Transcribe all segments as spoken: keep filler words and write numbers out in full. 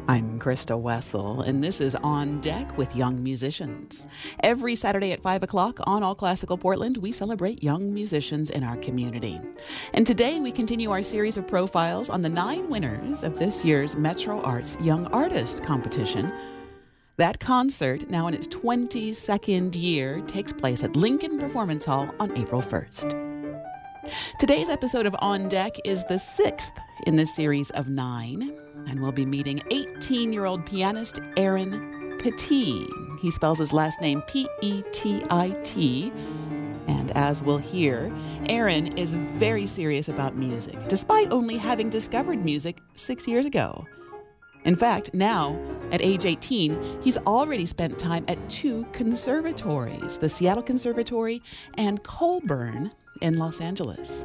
I'm Krista Wessel, and this is On Deck with Young Musicians. Every Saturday at five o'clock on All Classical Portland, we celebrate young musicians in our community. And today we continue our series of profiles on the nine winners of this year's Metro Arts Young Artist Competition. That concert, now in its twenty-second year, takes place at Lincoln Performance Hall on April first. Today's episode of On Deck is the sixth in this series of nine, and we'll be meeting eighteen-year-old pianist Aaron Petit. He spells his last name P E T I T, and as we'll hear, Aaron is very serious about music, despite only having discovered music six years ago. In fact, now, at age eighteen, he's already spent time at two conservatories, the Seattle Conservatory and Colburn in Los Angeles.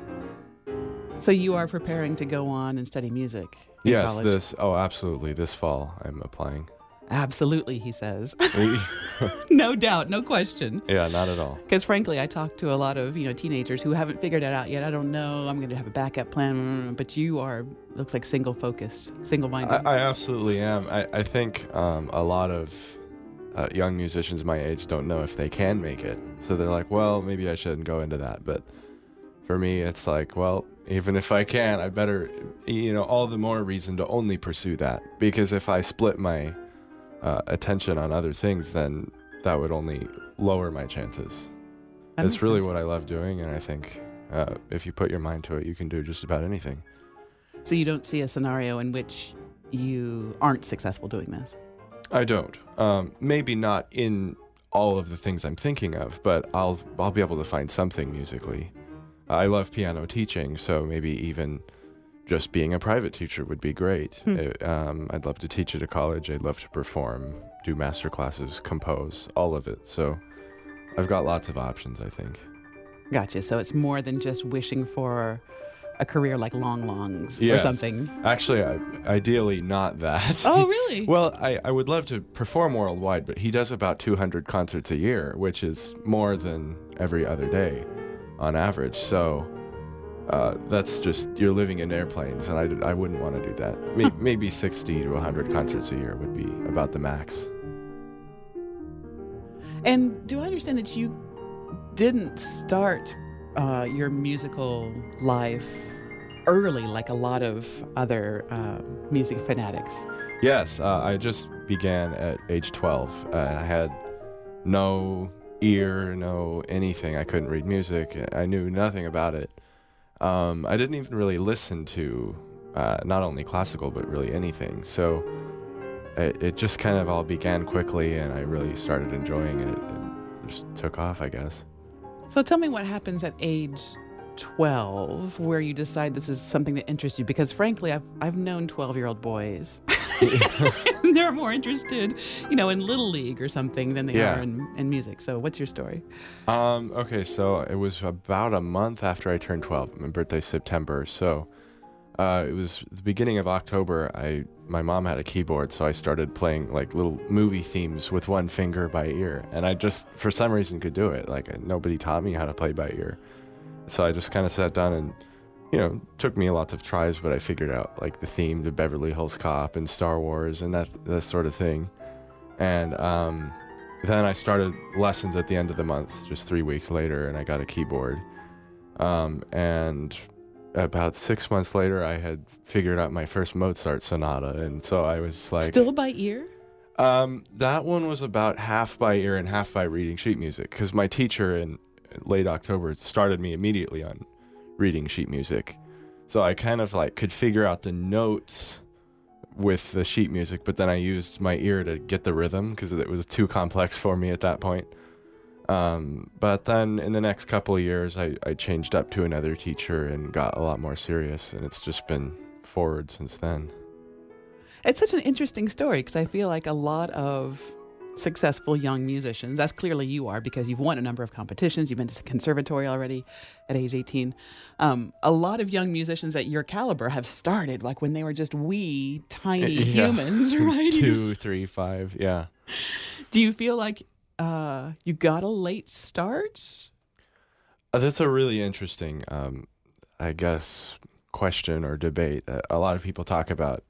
So you are preparing to go on and study music in yes, college? this, oh, absolutely. This fall, I'm applying. Absolutely, he says. No doubt, no question. Yeah, not at all. Because frankly, I talk to a lot of, you know, teenagers who haven't figured it out yet. I don't know. I'm going to have a backup plan. But you are, looks like single-focused, single-minded. I, I absolutely am. I, I think um, a lot of uh, young musicians my age don't know if they can make it. So they're like, well, maybe I shouldn't go into that. But for me, it's like, well, even if I can, I better, you know, all the more reason to only pursue that. Because if I split my uh, attention on other things, then that would only lower my chances. That It's makes really sense. what I love doing, and I think uh, if you put your mind to it, you can do just about anything. So you don't see a scenario in which you aren't successful doing this? I don't. Um, maybe not in all of the things I'm thinking of, but I'll I'll be able to find something musically. I love piano teaching, so maybe even just being a private teacher would be great. Hmm. It, um, I'd love to teach at a college. I'd love to perform, do master classes, compose, all of it. So I've got lots of options, I think. Gotcha. So it's more than just wishing for a career like Long Long's or Yes. something. Actually, I, ideally not that. Oh, really? Well, I, I would love to perform worldwide, but he does about two hundred concerts a year, which is more than every other day on average. So uh, that's just, you're living in airplanes, and I, I wouldn't want to do that. Maybe, maybe sixty to one hundred concerts a year would be about the max. And do I understand that you didn't start uh, your musical life early like a lot of other uh, music fanatics? Yes, uh, I just began at age twelve, uh, and I had no ear, no anything. I couldn't read music. I knew nothing about it. Um, I didn't even really listen to uh, not only classical, but really anything. So it, it just kind of all began quickly, and I really started enjoying it, and just took off, I guess. So tell me what happens at age twelve where you decide this is something that interests you, because frankly I've I've known twelve-year-old boys. They're more interested, you know, in Little League or something than they Yeah. are in, in music. So what's your story? Um, okay, so it was about a month after I turned twelve. My birthday's September, so uh, it was the beginning of October. I my mom had a keyboard, so I started playing like little movie themes with one finger by ear, and I just for some reason could do it. Like nobody taught me how to play by ear, so I just kind of sat down and, you know, took me lots of tries, but I figured out like the theme to Beverly Hills Cop and Star Wars and that that sort of thing. And um, then I started lessons at the end of the month, just three weeks later, and I got a keyboard. Um, and about six months later, I had figured out my first Mozart sonata, and so I was like, Still by ear? um, that one was about half by ear and half by reading sheet music, because my teacher in late October started me immediately on reading sheet music. So I kind of like could figure out the notes with the sheet music, but then I used my ear to get the rhythm because it was too complex for me at that point. Um, but then in the next couple of years, I, I changed up to another teacher and got a lot more serious, and it's just been forward since then. It's such an interesting story because I feel like a lot of successful young musicians, as clearly you are because you've won a number of competitions, you've been to conservatory already at age eighteen. Um, a lot of young musicians at your caliber have started like when they were just wee, tiny Yeah. humans, right? Two, three, five, yeah. Do you feel like uh, you got a late start? Uh, that's a really interesting, um, I guess, question or debate. Uh, a lot of people talk about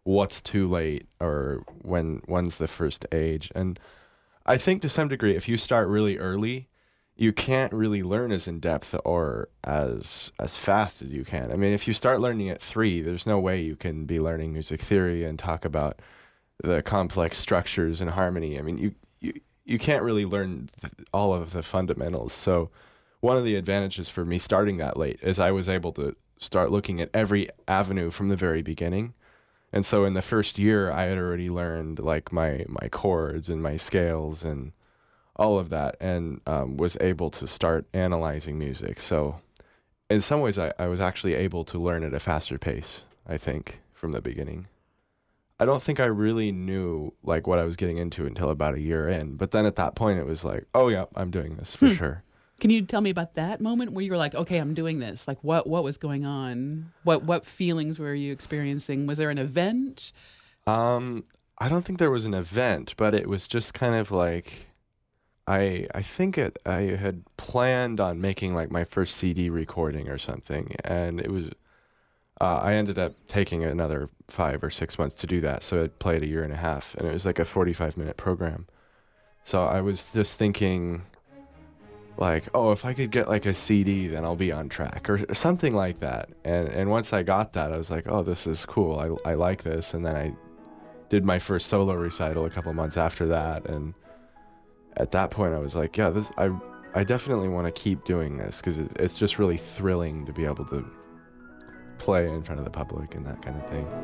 what's too late or when when's the first age. And I think to some degree, if you start really early, you can't really learn as in depth or as as fast as you can. I mean, if you start learning at three, there's no way you can be learning music theory and talk about the complex structures and harmony. I mean, you you, you can't really learn th- all of the fundamentals. So one of the advantages for me starting that late is I was able to start looking at every avenue from the very beginning. And so in the first year, I had already learned like my, my chords and my scales and all of that, and um, was able to start analyzing music. So in some ways, I, I was actually able to learn at a faster pace, I think, from the beginning. I don't think I really knew like what I was getting into until about a year in. But then at that point, it was like, oh, yeah, I'm doing this for hmm. sure. Can you tell me about that moment where you were like, okay, I'm doing this? Like, what what was going on? What what feelings were you experiencing? Was there an event? Um, I don't think there was an event, but it was just kind of like, I I think it, I had planned on making like my first C D recording or something, and it was, uh, I ended up taking another five or six months to do that, so it played a year and a half, and it was like a forty-five minute program. So I was just thinking, like, oh, if I could get like a C D, then I'll be on track or something like that. And and once I got that, I was like, oh, this is cool. I I like this. And then I did my first solo recital a couple months after that. And at that point, I was like, yeah, this I I definitely want to keep doing this because it, it's just really thrilling to be able to play in front of the public and that kind of thing.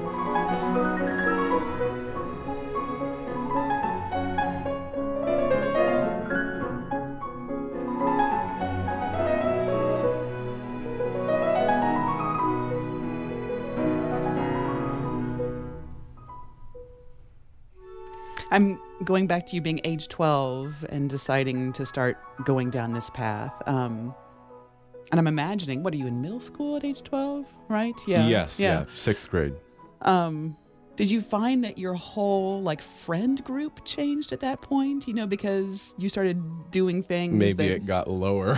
I'm going back to you being age twelve and deciding to start going down this path. Um, and I'm imagining, what are you in middle school at age twelve, right? Yeah. Yes, yeah, yeah sixth grade. Um, did you find that your whole like friend group changed at that point? You know, because you started doing things. Maybe that... it got lower.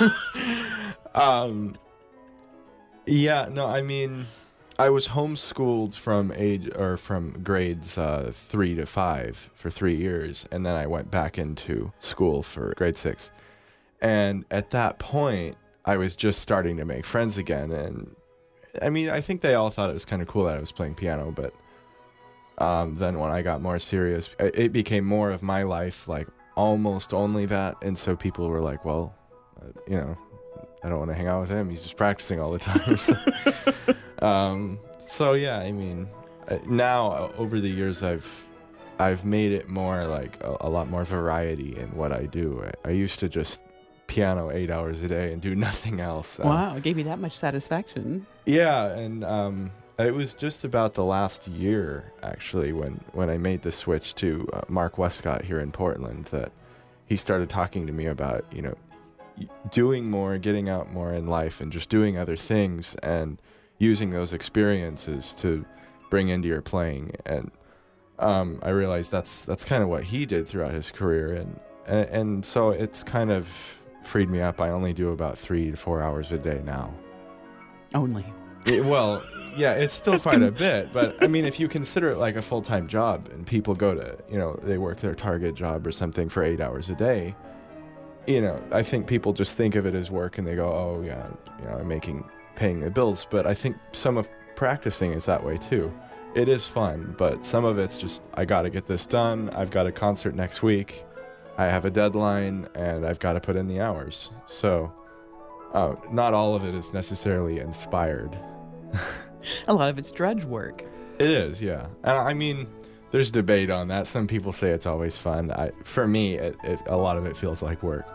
um, yeah, no, I mean, I was homeschooled from age or from grades uh, three to five for three years, and then I went back into school for grade six. And at that point, I was just starting to make friends again. And I mean, I think they all thought it was kind of cool that I was playing piano, but um, then when I got more serious, it became more of my life, like almost only that. And so people were like, well, uh, you know, I don't want to hang out with him. He's just practicing all the time. so, um, so yeah, I mean, now uh, over the years, I've I've made it more like a, a lot more variety in what I do. I, I used to just piano eight hours a day and do nothing else. Wow, it gave you that much satisfaction. Yeah, and um, it was just about the last year, actually, when, when I made the switch to uh, Mark Westcott here in Portland, that he started talking to me about, you know, doing more, getting out more in life and just doing other things and using those experiences to bring into your playing. And um, I realized that's that's kind of what he did throughout his career. And, and, and so it's kind of freed me up. I only do about three to four hours a day now. Only. It, well, yeah, it's still quite a bit. But I mean, if you consider it like a full-time job and people go to, you know, they work their Target job or something for eight hours a day, you know, I think people just think of it as work and they go, oh, yeah, you know, I'm making, paying the bills. But I think some of practicing is that way too. It is fun, but some of it's just, I got to get this done. I've got a concert next week. I have a deadline and I've got to put in the hours. So uh, not all of it is necessarily inspired. A lot of it's drudge work. It is, yeah. And I mean, there's debate on that. Some people say it's always fun. I, for me, it, it, a lot of it feels like work.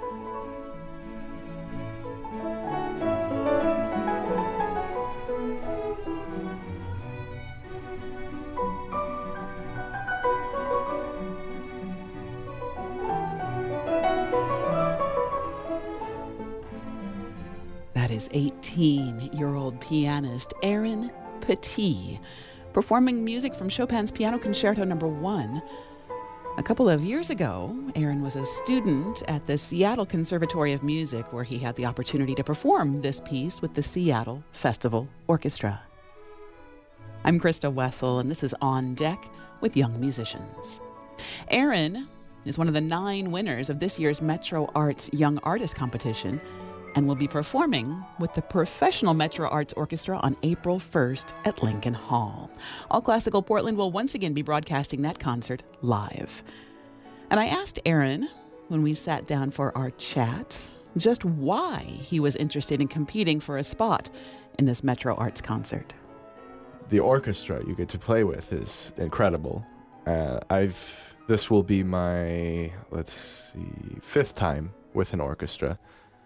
That is eighteen-year-old pianist Aaron Petit, performing music from Chopin's Piano Concerto Number One. A couple of years ago, Aaron was a student at the Seattle Conservatory of Music, where he had the opportunity to perform this piece with the Seattle Festival Orchestra. I'm Krista Wessel, and this is On Deck with Young Musicians. Aaron is one of the nine winners of this year's Metro Arts Young Artist Competition and will be performing with the Professional Metro Arts Orchestra on April first at Lincoln Hall. All Classical Portland will once again be broadcasting that concert live. And I asked Aaron, when we sat down for our chat, just why he was interested in competing for a spot in this Metro Arts concert. The orchestra you get to play with is incredible. Uh, I've this will be my, let's see, fifth time with an orchestra,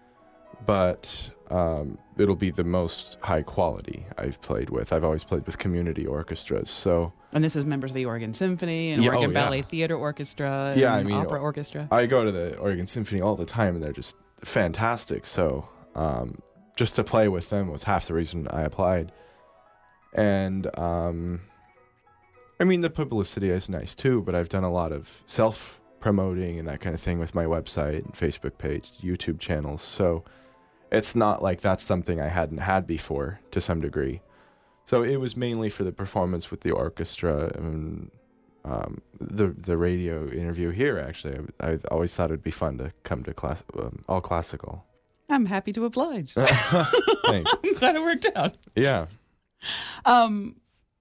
but um, it'll be the most high quality I've played with. I've always played with community orchestras, so. And this is members of the Oregon Symphony and Yeah, Oregon oh, yeah. Ballet Theater Orchestra and Yeah, I mean, Opera Orchestra. I go to the Oregon Symphony all the time, and they're just fantastic. So um, just to play with them was half the reason I applied. And um, I mean, the publicity is nice too, but I've done a lot of self-promoting and that kind of thing with my website and Facebook page, YouTube channels. So it's not like that's something I hadn't had before to some degree. So it was mainly for the performance with the orchestra and um, the the radio interview here, actually. I, I always thought it'd be fun to come to class, um, all classical. I'm happy to oblige. Thanks. I'm glad it worked out. Yeah. Um,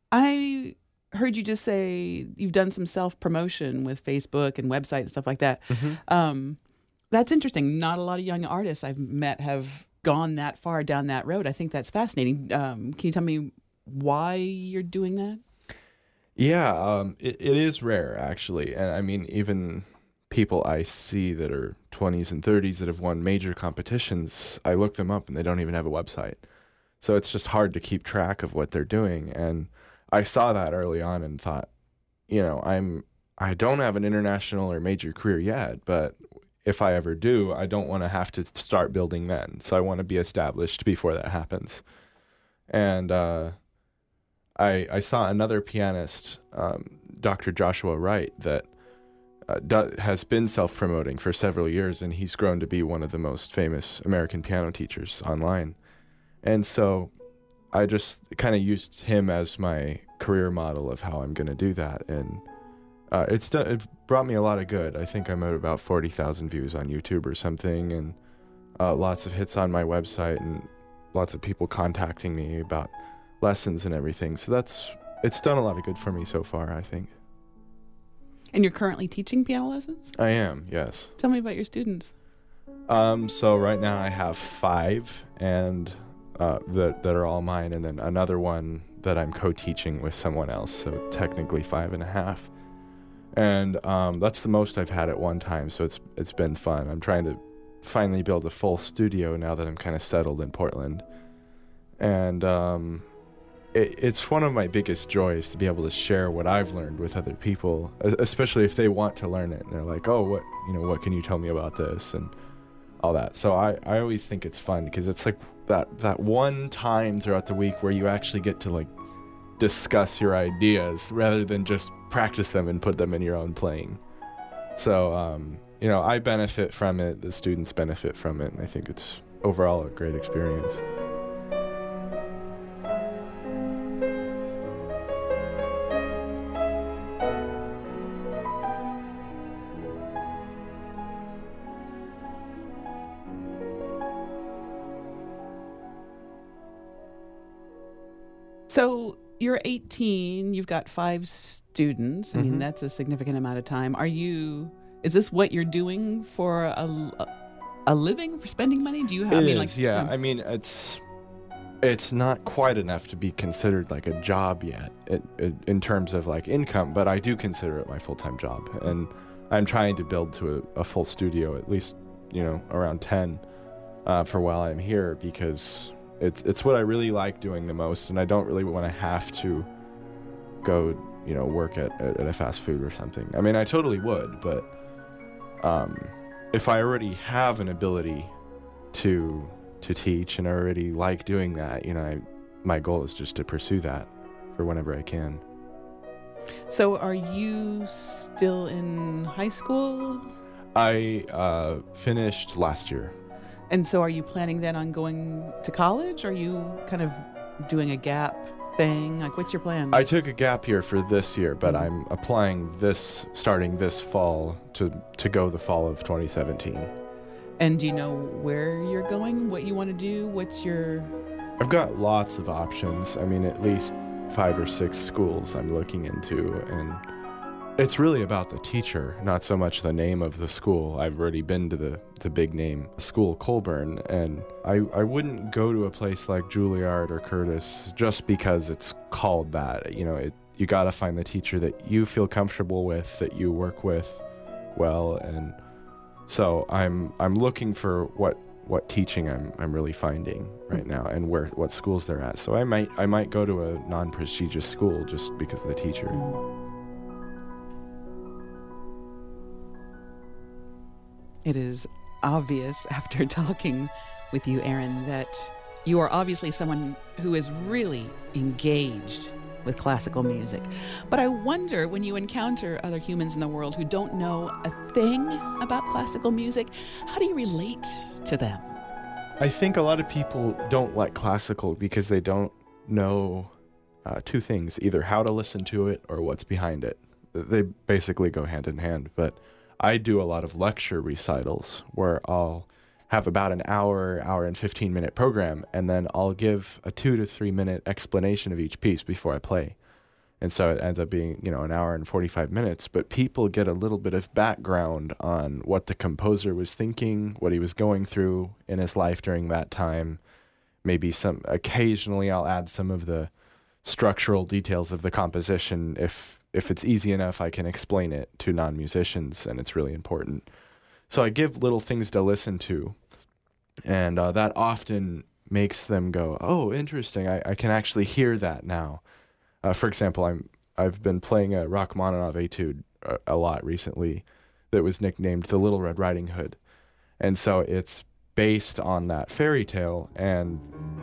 I heard you just say you've done some self-promotion with Facebook and website and stuff like that. Mm-hmm. Um, that's interesting. Not a lot of young artists I've met have gone that far down that road. I think that's fascinating. Um, can you tell me why you're doing that? Yeah, um, it, it is rare, actually. And I mean, even people I see that are twenties and thirties that have won major competitions, I look them up and they don't even have a website. So it's just hard to keep track of what they're doing. And I saw that early on and thought, you know, I'm, I don't have an international or major career yet, but if I ever do, I don't want to have to start building then. So I want to be established before that happens. And uh, I, I saw another pianist, um, Doctor Joshua Wright, that uh, do, has been self-promoting for several years, and he's grown to be one of the most famous American piano teachers online. And so I just kind of used him as my career model of how I'm going to do that. And uh, it's done, it brought me a lot of good. I think I'm at about forty thousand views on YouTube or something, and uh, lots of hits on my website, and lots of people contacting me about lessons and everything. So that's, it's done a lot of good for me so far, I think. And you're currently teaching piano lessons? I am, yes. Tell me about your students. Um, so right now I have five, and uh, that that are all mine, and then another one that I'm co-teaching with someone else. So technically five and a half, and um, that's the most I've had at one time. So it's it's been fun. I'm trying to finally build a full studio now that I'm kind of settled in Portland, and um, it, it's one of my biggest joys to be able to share what I've learned with other people, especially if they want to learn it. And they're like, "Oh, what you know? What can you tell me about this?" and all that. So I, I always think it's fun because it's like that that one time throughout the week where you actually get to like discuss your ideas rather than just practice them and put them in your own playing. So um, you know, I benefit from it, the students benefit from it, and I think it's overall a great experience. So you're eighteen, you've got five students. I mean, Mhm. that's a significant amount of time. Are you, is this what you're doing for a, a living, for spending money? Do you have, It I mean, is, like, yeah. I mean, it's it's not quite enough to be considered like a job yet it, it, in terms of like income, but I do consider it my full-time job, and I'm trying to build to a, a full studio, at least, you know, around ten uh, for while I'm here, because it's it's what I really like doing the most, and I don't really want to have to go, you know, work at, at, at a fast food or something. I mean, I totally would, but um, if I already have an ability to to teach and I already like doing that, you know, I, my goal is just to pursue that for whenever I can. So are you still in high school? I uh, finished last year. And so are you planning then on going to college? Or are you kind of doing a gap thing? Like, what's your plan? I took a gap year for this year, but I'm applying this, starting this fall, to, to go the fall of twenty seventeen. And do you know where you're going? What you want to do? What's your... I've got lots of options. I mean, at least five or six schools I'm looking into, and it's really about the teacher, not so much the name of the school. I've already been to the, the big name school, Colburn, and I, I wouldn't go to a place like Juilliard or Curtis just because it's called that. You know, it, you got to find the teacher that you feel comfortable with, that you work with well, and so I'm I'm looking for what what teaching I'm I'm really finding right now, and where what schools they're at. So I might I might go to a non-prestigious school just because of the teacher. It is obvious after talking with you, Aaron, that you are obviously someone who is really engaged with classical music. But I wonder, when you encounter other humans in the world who don't know a thing about classical music, how do you relate to them? I think a lot of people don't like classical because they don't know uh, two things, either how to listen to it or what's behind it. They basically go hand in hand, but I do a lot of lecture recitals where I'll have about an hour, hour and fifteen minute program, and then I'll give a two to three minute explanation of each piece before I play. And so it ends up being, you know, an hour and forty-five minutes, but people get a little bit of background on what the composer was thinking, what he was going through in his life during that time. Maybe some, occasionally I'll add some of the structural details of the composition. If If it's easy enough, I can explain it to non-musicians, and it's really important. So I give little things to listen to, and uh, that often makes them go, oh, interesting, I, I can actually hear that now. Uh, for example, I'm, I've been playing a Rachmaninoff etude a, a lot recently that was nicknamed The Little Red Riding Hood. And so it's based on that fairy tale, and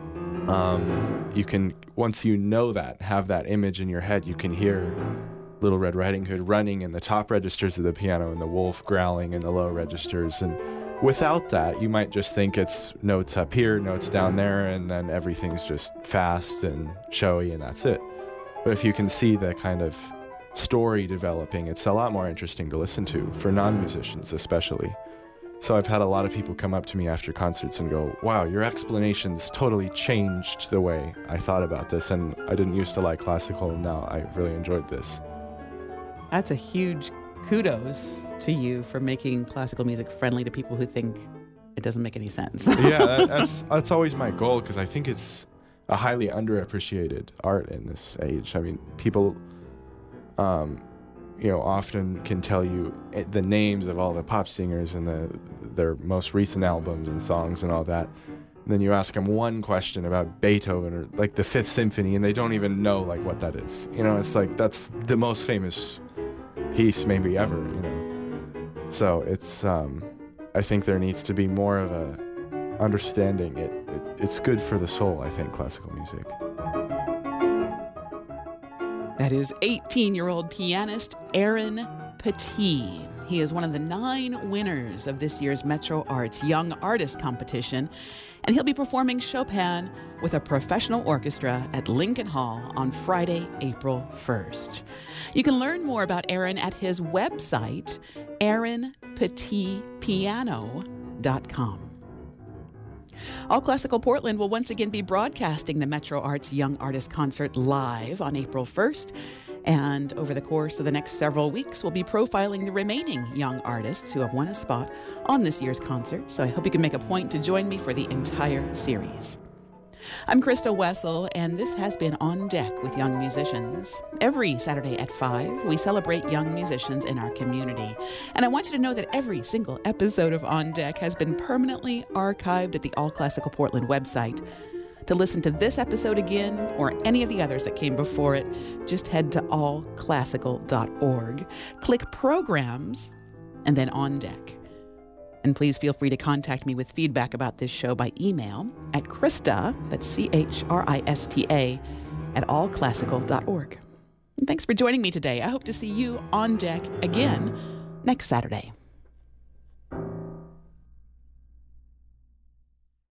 um, you can, once you know that, have that image in your head, you can hear Little Red Riding Hood running in the top registers of the piano and the wolf growling in the low registers. And without that, you might just think it's notes up here, notes down there, and then everything's just fast and showy, and that's it. But if you can see the kind of story developing, it's a lot more interesting to listen to, for non-musicians especially. So I've had a lot of people come up to me after concerts and go, wow, your explanations totally changed the way I thought about this, and I didn't used to like classical, and now I really enjoyed this. That's a huge kudos to you for making classical music friendly to people who think it doesn't make any sense. Yeah, that, that's that's always my goal, because I think it's a highly underappreciated art in this age. I mean, people, um, you know, often can tell you the names of all the pop singers and the their most recent albums and songs and all that. And then you ask them one question about Beethoven or like the Fifth Symphony, and they don't even know like what that is. You know, it's like that's the most famous piece maybe ever, you know. So it's, um, I think there needs to be more of a understanding. It, it it's good for the soul, I think, classical music. That is eighteen-year-old pianist Aaron Petit. He is one of the nine winners of this year's Metro Arts Young Artist Competition, and he'll be performing Chopin with a professional orchestra at Lincoln Hall on Friday, April first. You can learn more about Aaron at his website, aaron petit piano dot com. All Classical Portland will once again be broadcasting the Metro Arts Young Artist Concert live on April first. And over the course of the next several weeks, we'll be profiling the remaining young artists who have won a spot on this year's concert. So I hope you can make a point to join me for the entire series. I'm Krista Wessel, and this has been On Deck with Young Musicians. Every Saturday at five, we celebrate young musicians in our community. And I want you to know that every single episode of On Deck has been permanently archived at the All Classical Portland website. To listen to this episode again, or any of the others that came before it, just head to all classical dot org, click Programs, and then On Deck. And please feel free to contact me with feedback about this show by email at Krista, that's C H R I S T A, at all classical dot org. And thanks for joining me today. I hope to see you on deck again next Saturday.